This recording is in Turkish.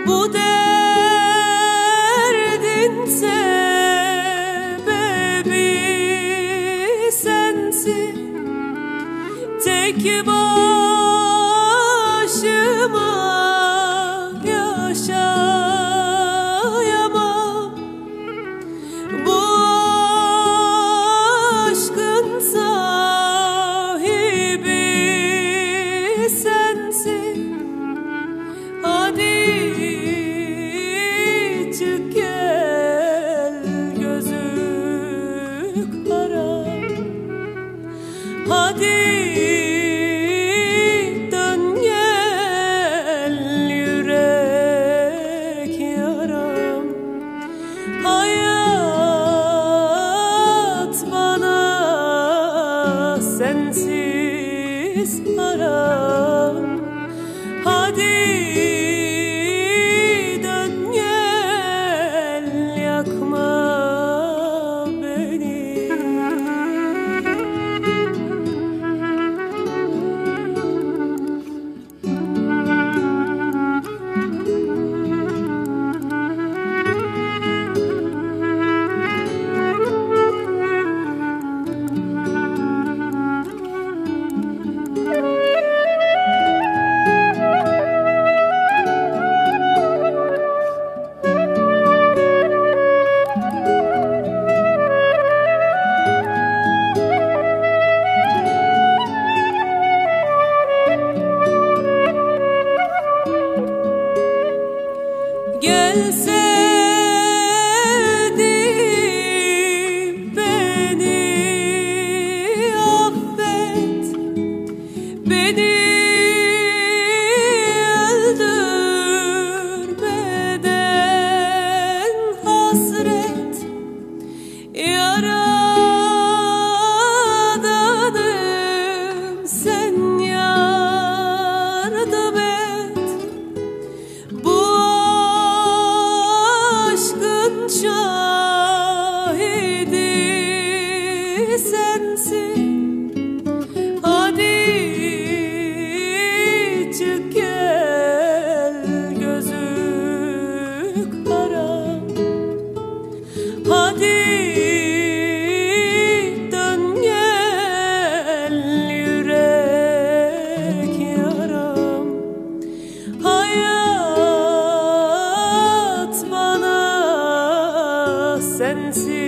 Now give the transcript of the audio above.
Bu derdin sebebi sensin. Tek başıma yaşayamam. Bu aşkın sahibi sensin. Hadi çık gel gözüm kara. Hadi dön gel yürek yaram. Hayat bana sensiz haram. Hadi dön gel yakma beni. Gel sevdiğim beni affet. Beni öldürmeden hasret. Yaradanım sen yardım et. Bu aşkın şahidi sensin. Hadi çık gel gözüm kara. Hadi dön gel yürek yaram. Hayat bana sensiz